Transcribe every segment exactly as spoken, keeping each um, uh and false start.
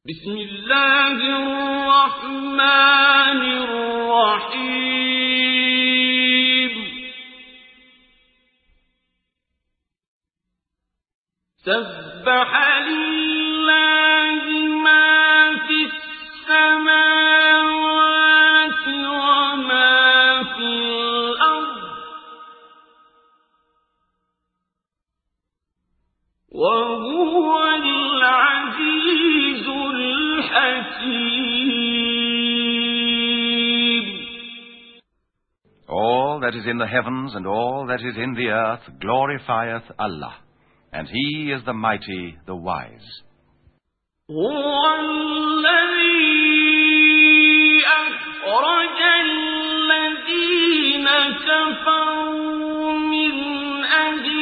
بسم الله الرحمن الرحيم سبح لله ما في السماوات وما في الأرض وهو العزيز الحكيم. All that is in the heavens and all that is in the earth glorifieth Allah, and He is the mighty, the wise. هو الذي أخرج الذين كفروا من أهل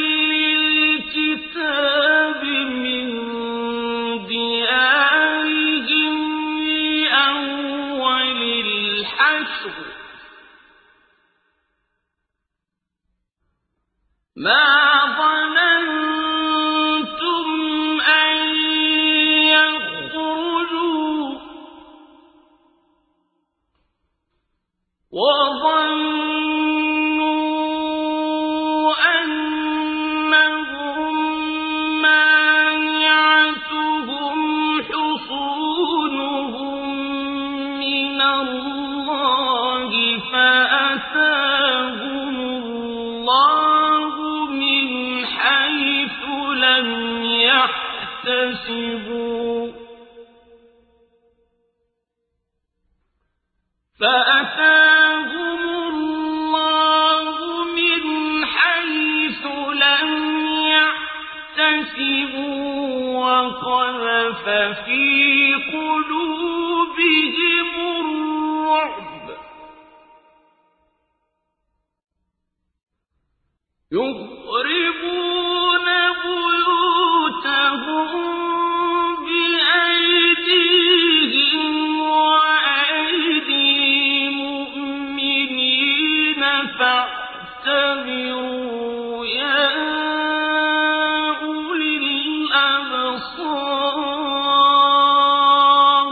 الكتاب من ديارهم لأول الحشر ما ظننتم أن يخرجوا وظنوا أنهم مانعتهم حصونهم من الله فأتاهم الله من حيث لم يحتسبوا فأتاهم الله من حيث لم يحتسبوا وقذف في قلوبهم الرعب يخربون بيوتهم بأيديهم وأيدي المؤمنين فاعتبروا يا أولي الأبصار.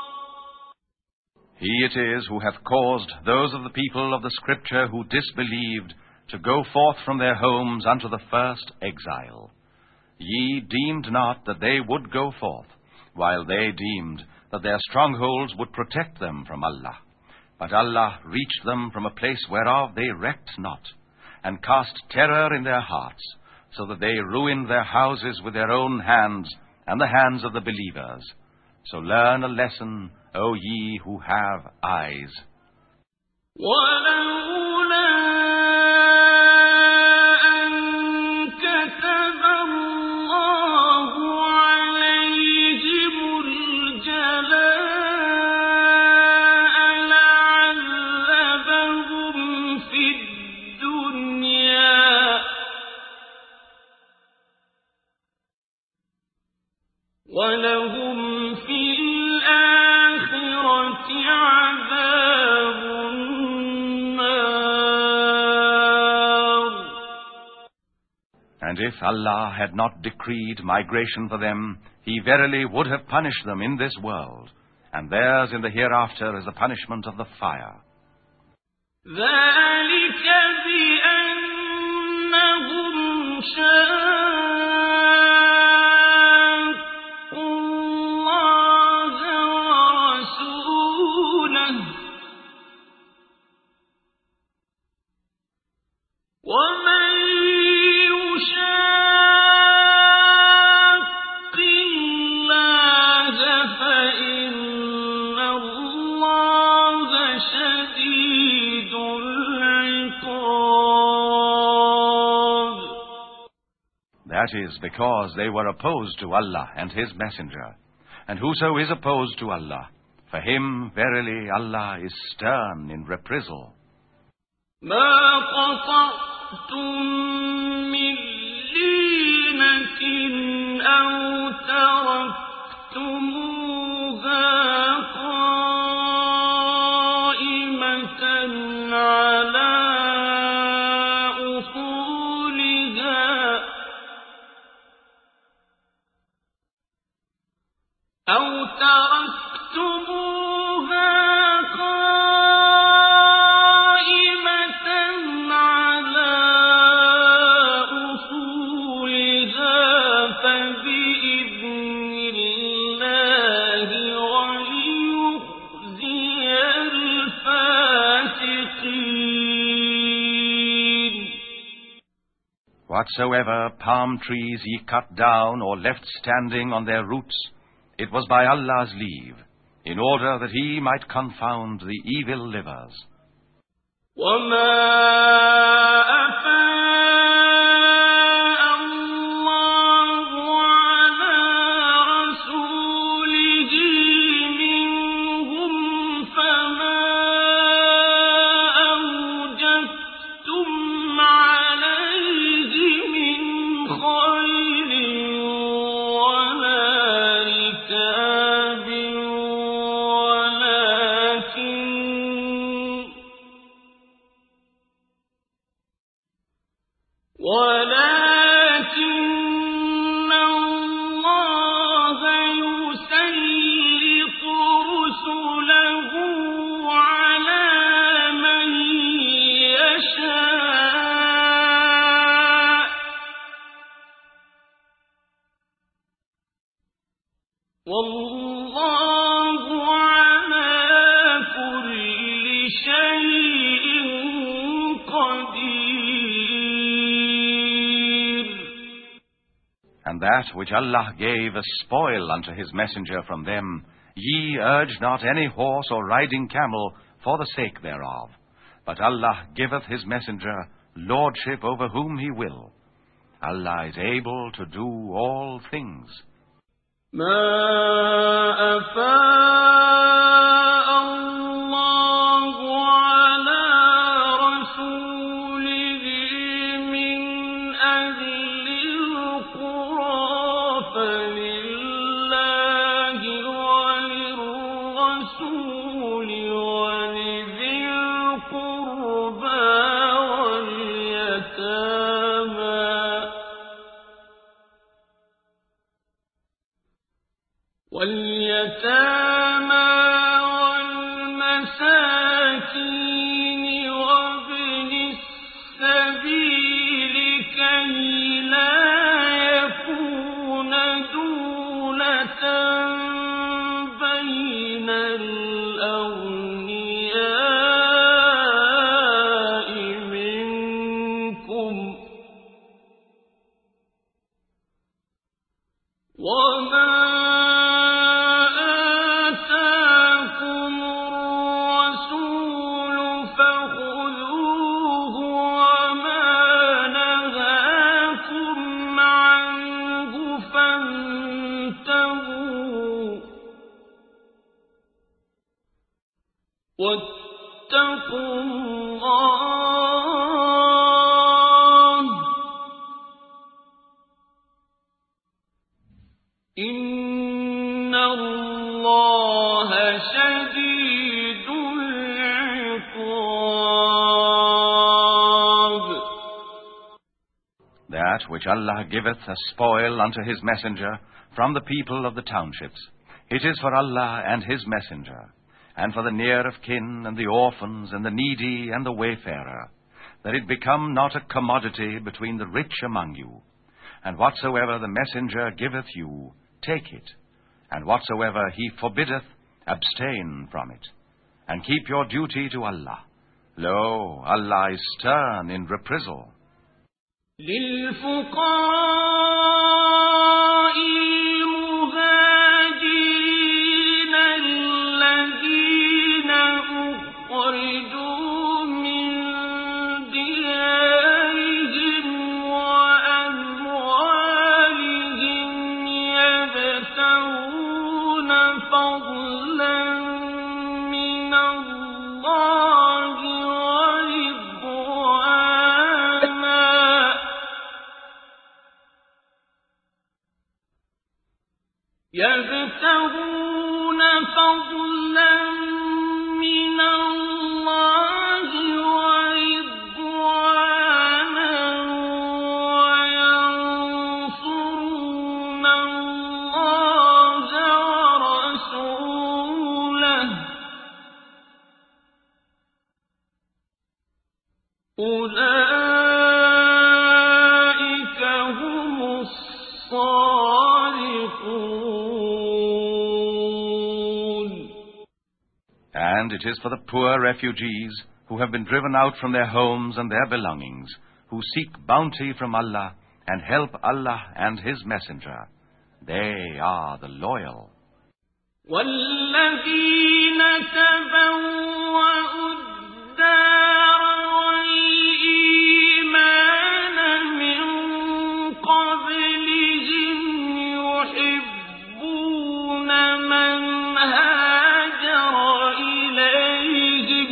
He it is who hath caused those of the people of the Scripture who disbelieved to go forth from their homes unto the first exile. Ye deemed not that they would go forth, while they deemed that their strongholds would protect them from Allah. But Allah reached them from a place whereof they recked not, and cast terror in their hearts, so that they ruined their houses with their own hands and the hands of the believers. So learn a lesson, O ye who have eyes. وَلَهُمْ فِي الْآخِرَةِ عَذَابُ النَّارِ. And if Allah had not decreed migration for them, He verily would have punished them in this world, and theirs in the hereafter is the punishment of the fire. ذَلِكَ بِأَنَّهُمْ شَاقُّوا وَمَن يُشَاقِّ اللَّهَ فَإِنَّ اللَّهَ شَدِيدُ الْعِقَابِ. That is because they were opposed to Allah and His Messenger. And whoso is opposed to Allah, for him verily Allah is stern in reprisal. مَا قَطَعْتُم مِّن لِّينَةٍ أَوْ تَرَكْتُمُوهَا قَائِمَةً عَلَىٰ أُصُولِهَا أَوْ تركتموها قائمة على أصولها فبإذن الله وليخزي الفاسقين. Whatsoever palm trees ye cut down or left standing on their roots, it was by Allah's leave, in order that He might confound the evil livers. وَمَا أَفَاءَ اللَّهُ عَلَى رَسُولِهِ مِنْهُمْ فَمَا أَوْجَفْتُمْ عَلَيْهِ مِنْ خَيْلٍ وَلَا رِكَابٍ وَلَكِنَّ اللَّهَ يُسَلِّطُ رُسُلَهُ عَلَى مَن يَشَاءُ وَاللَّهُ عَلَى كُلِّ شَيْءٍ قَدِيرٌ. And that which Allah gave as spoil unto His messenger from them, ye urge not any horse or riding camel for the sake thereof. But Allah giveth His messenger lordship over whom He will. Allah is able to do all things. مَا أَفَاءَ اللَّهُ عَلَى رَسُولِهِ مِنْ أَهْلِ الْقُرَىٰ فَلِلَّهِ وَلِلرَّسُولِ وَلِذِي الْقُرْبَىٰ وَالْيَتَامَىٰ وَالْمَسَاكِينِ وَابْنِ السَّبِيلِ كَيْ لَا يَكُونَ دُولَةً بَيْنَ الْأَغْنِيَاءِ مِنكُمْ ۚ وَمَا وَاتَّقُوا اللَّهَ ۚ إِنَّ اللَّهَ شَدِيدُ الْعِقَابِ. That which Allah giveth as spoil unto His messenger from the people of the townships, it is for Allah and His messenger, and for the near of kin, and the orphans, and the needy, and the wayfarer, that it become not a commodity between the rich among you. And whatsoever the messenger giveth you, take it, and whatsoever he forbiddeth, abstain from it, and keep your duty to Allah. Lo, Allah is stern in reprisal. لِلْفُقَرَاءِ الْمُهَاجِرِينَ الَّذِينَ أُخْرِجُوا مِن دِيَارِهِمْ وَأَمْوَالِهِمْ يَبْتَغُونَ فَضْلًا مِّنَ اللَّهِ يَبْتَغُونَ فَضْلًا مِّنَ اللَّهِ وَرِضْوَانًا وَيَنصُرُونَ اللَّهَ وَرَسُولَهُ أولئك هم الصادقون. And it is for the poor refugees who have been driven out from their homes and their belongings, who seek bounty from Allah and help Allah and His Messenger. They are the loyal. والذين تبوأوا الدار والإيمان من قبلهم يحبون من هاجر إليهم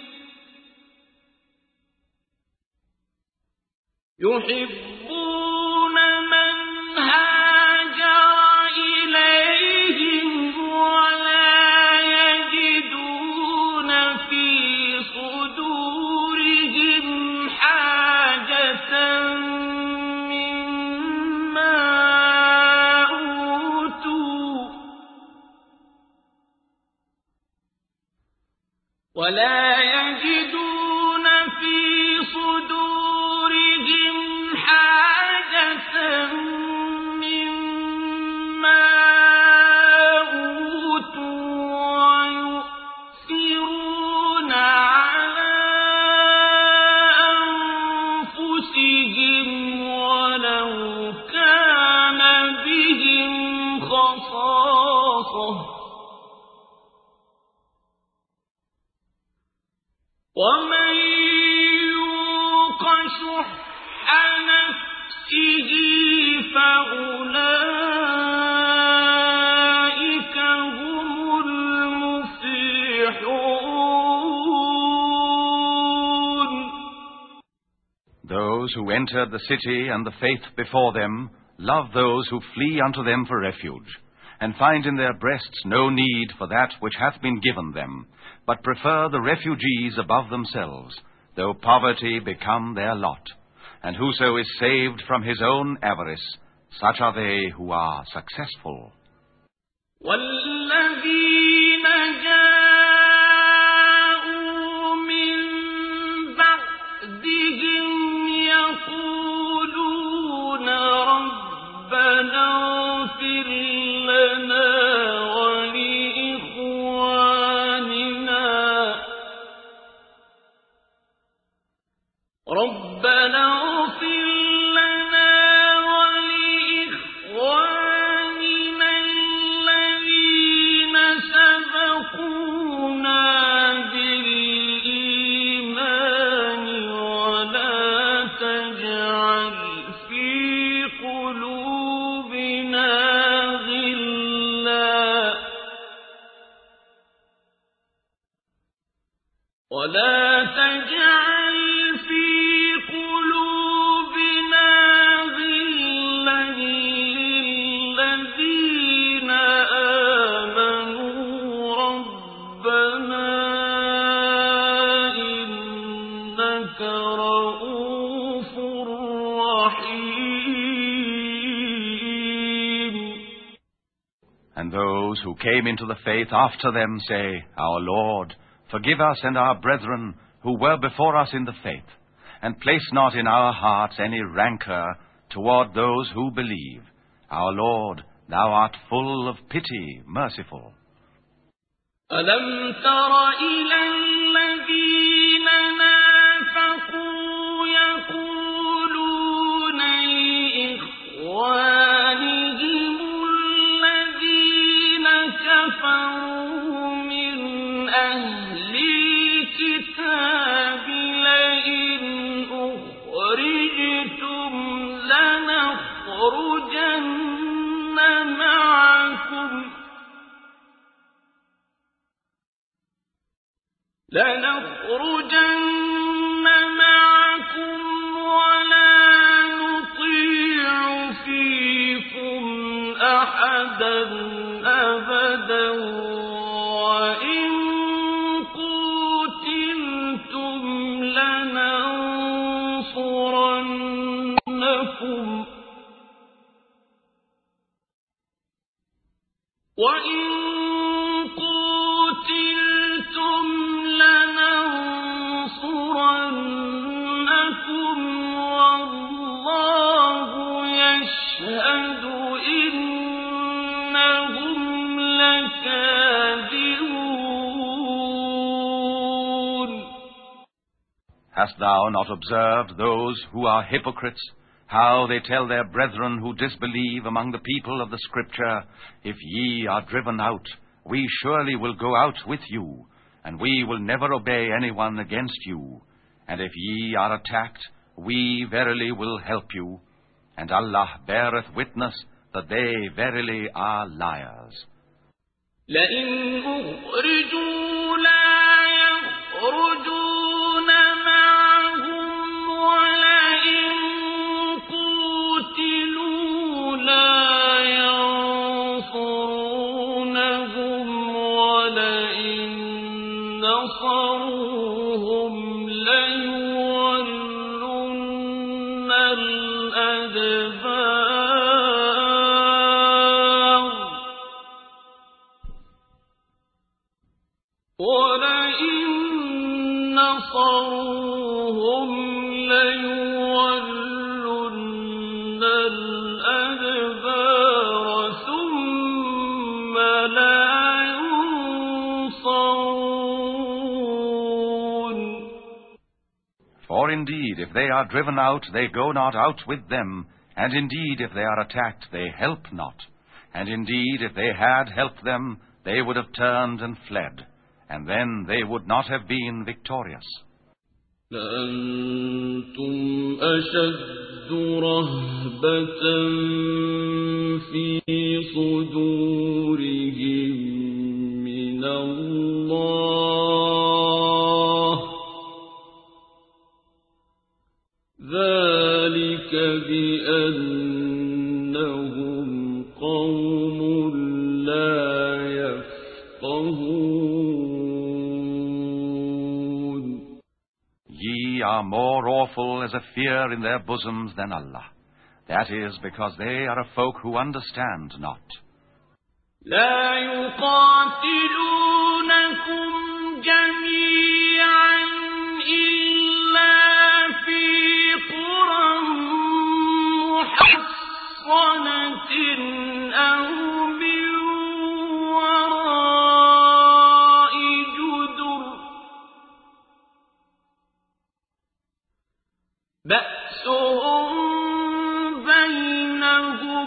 يحبون من هاجر إليهم ولا يجدون في صدورهم حاجة مما أوتوا ولا يجدون في صدورهم حاجة مما أوتوا ويؤثرون على أنفسهم ولو كان بهم خصاصة ومن يوق شح نفسه فأولئك هم المفلحون. Those who entered the city and the faith before them love those who flee unto them for refuge, and find in their breasts no need for that which hath been given them, but prefer the refugees above themselves, though poverty become their lot. And whoso is saved from his own avarice, such are they who are successful. والذين جاءوا من بعدهم يقولون ربنا اغفر لنا ولإخواننا ربنا اغفر لنا ولإخواننا الذين سبقونا بالإيمان ولا تجعل في قلوبنا غلا ولا تجعل في قلوبنا غلا للذين آمنوا ربنا إنك رؤوف رحيم. And those who came into the faith after them say, Our Lord, forgive us and our brethren who were before us in the faith, and place not in our hearts any rancor toward those who believe. Our Lord, Thou art full of pity, merciful. ألم تر إلى الذين نافقوا يقولون لإخوانهم الذين كفروا من أهل الكتاب لئن أخرجتم لنخرجن معكم لنخرجن معكم ولا نطيع فيكم أحدا أبدا وإن قتلتم لننصرنكم وإن قتلتم لننصرنكم Hast thou not observed those who are hypocrites, how they tell their brethren who disbelieve among the people of the Scripture, If ye are driven out, we surely will go out with you, and we will never obey anyone against you. And if ye are attacked, we verily will help you. And Allah beareth witness that they verily are liars. لئن أخرجوا لا يخرجون معهم ولئن قوتلوا لا ينصرونهم ولئن نصروهم ليولن الأدبار ولئن نصروهم ليولن الأدبار ثم لا ينصرون. For indeed, if they are driven out, they go not out with them, and indeed, if they are attacked, they help not. And indeed, if they had helped them, they would have turned and fled, and then they would not have been victorious. لأنتم أشد رهبة في صدورهم من الله ذلك بأنهم قوم لا يفقهون. Ye are more awful as a fear in their bosoms than Allah. That is because they are a folk who understand not. لا يقاتلونكم جميعا إلا في قرى محصنة أو من وراء جدر بأسهم بينهم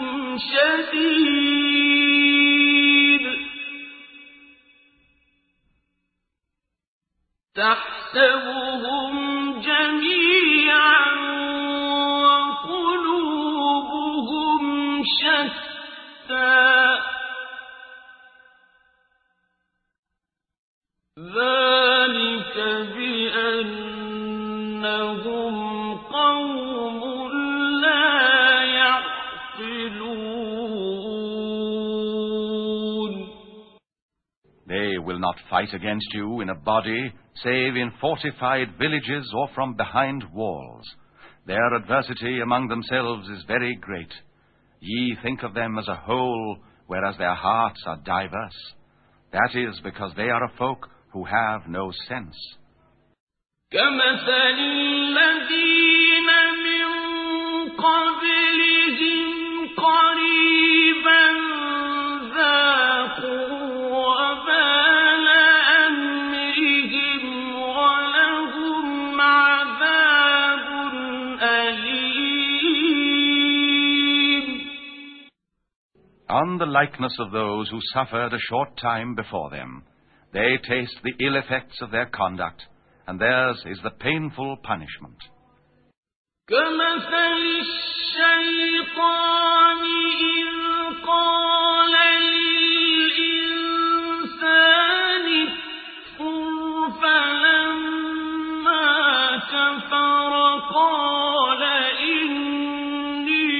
شديد تحسبهم جميعا وقلوبهم شتى ذلك بأنهم قوم لا يعقلون. They will not fight against you in a body, save in fortified villages or from behind walls. Their adversity among themselves is very great. Ye think of them as a whole, whereas their hearts are diverse. That is because they are a folk who have no sense. كمثل الذين من قبلهم قريبا ذاقوا وبال أمرهم ولهم عذاب أليم. On the likeness of those who suffered a short time before them, they taste the ill effects of their conduct, and theirs is the painful punishment. كمثل الشيطان إذ قال للإنسان اكفر فلما كفر قال إني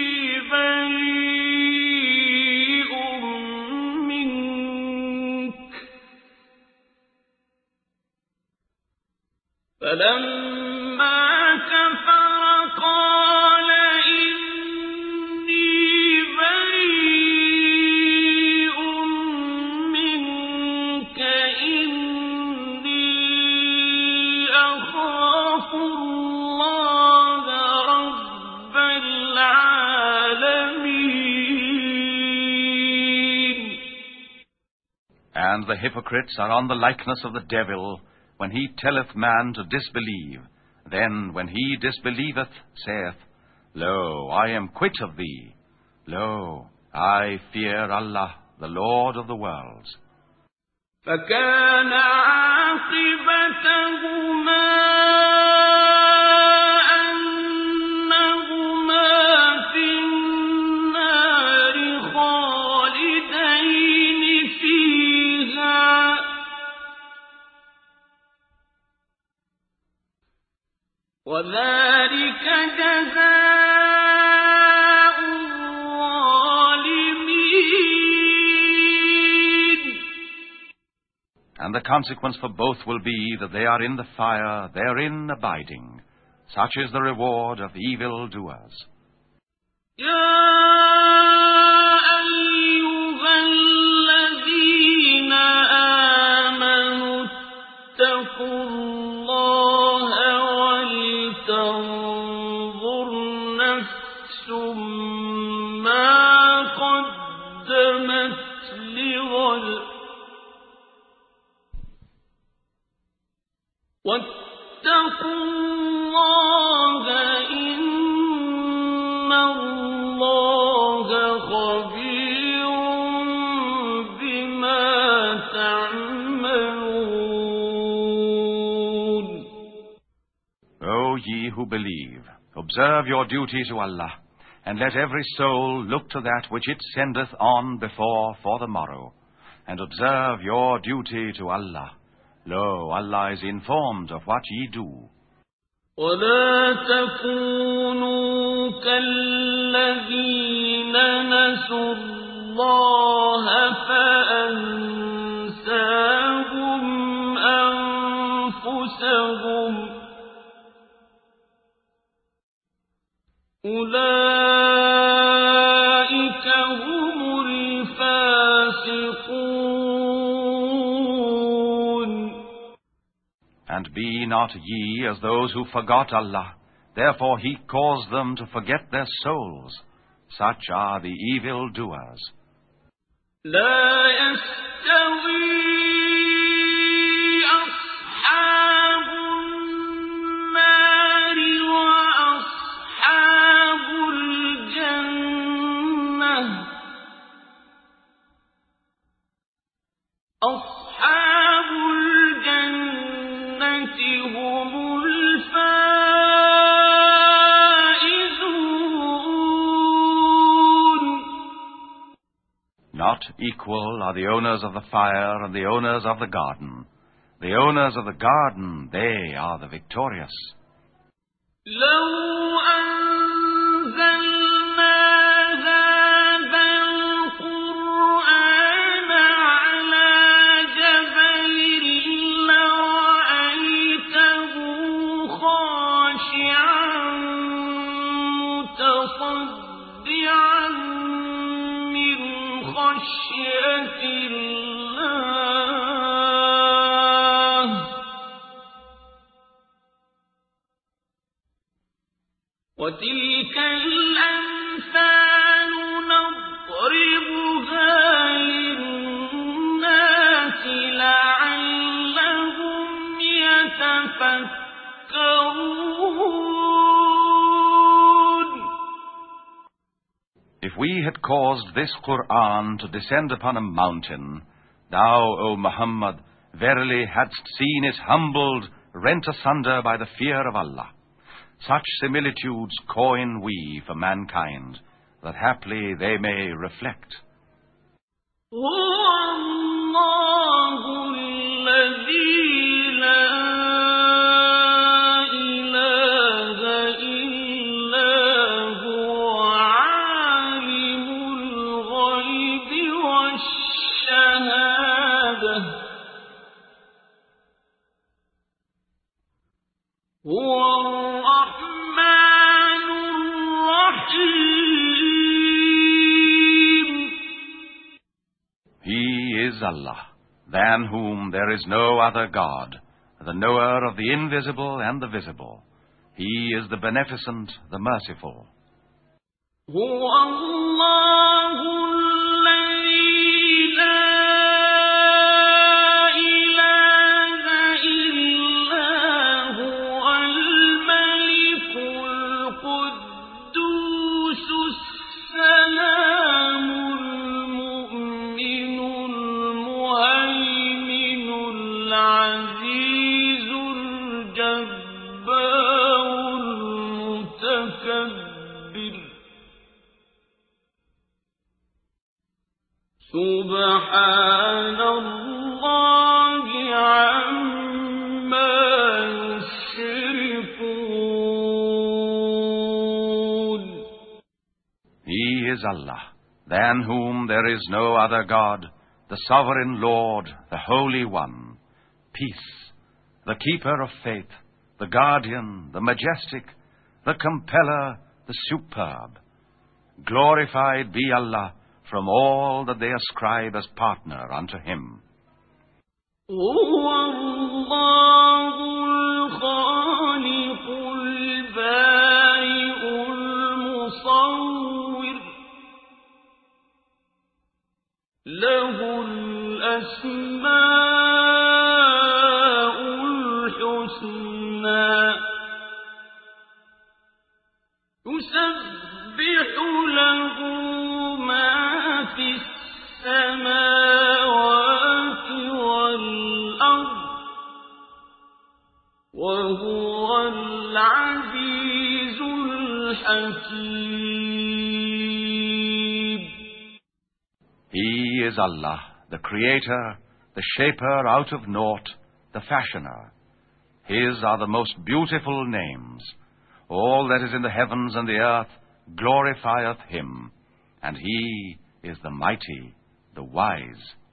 بريء منك فلما كفر قال إني بريء منك إني أخاف الله رب العالمين. And the hypocrites are on the likeness of the devil when he telleth man to disbelieve. Then when he disbelieveth, saith, Lo, I am quit of thee. Lo, I fear Allah, the Lord of the worlds. فكان عاقبتهما أنهما في النار خالدين فيها وذلك جزاء الظالمين. And the consequence for both will be that they are in the fire, therein abiding. Such is the reward of evil doers. واتقوا الله إن الله خبير بما تعملون. O ye who believe, observe your duty to Allah, and let every soul look to that which it sendeth on before for the morrow, and observe your duty to Allah. Lo, Allah is informed of what ye do. ولا تكونوا كالذين نسوا الله فأنساهم أنفسهم أولئك هم الفاسقون. And be not ye as those who forgot Allah, therefore He caused them to forget their souls. Such are the evil doers. لا يستوي أصحاب النار وأصحاب الجنة أصحاب الجنة هم الفائزون. Not equal are the owners of the fire and the owners of the garden. The owners of the garden, they are the victorious. لو أنزلنا هذا القرآن على جبل لرأيته خاشعا متصدعا من خشية الله. وتلك الأمثال نضربها للناس لعلهم يتفكرون. If we had caused this Qur'an to descend upon a mountain, thou, O Muhammad, verily hadst seen it humbled, rent asunder by the fear of Allah. Such similitudes coin we for mankind, that haply they may reflect. هو الله الذي لا إله إلا هو عالم الغيب والشهادة هو الرحمن الرحيم. He is Allah, than whom there is no other God, the knower of the invisible and the visible. He is the beneficent, the merciful. هو الله الذي لا إله إلا هو الملك سبحان الله عما يشركون. He is Allah, than whom there is no other God, the Sovereign Lord, the Holy One, peace, the Keeper of faith, the Guardian, the Majestic, the Compeller, the Superb. Glorified be Allah from all that they ascribe as partner unto Him. هو الله الخالق البارئ المصور له الأسماء الحسنى يسبح له ما في السماوات والأرض وهو العزيز الحكيم. He is Allah, the Creator, the Shaper out of naught, the Fashioner. His are the most beautiful names. All that is in the heavens and the earth glorifieth Him, and He is the mighty, the wise.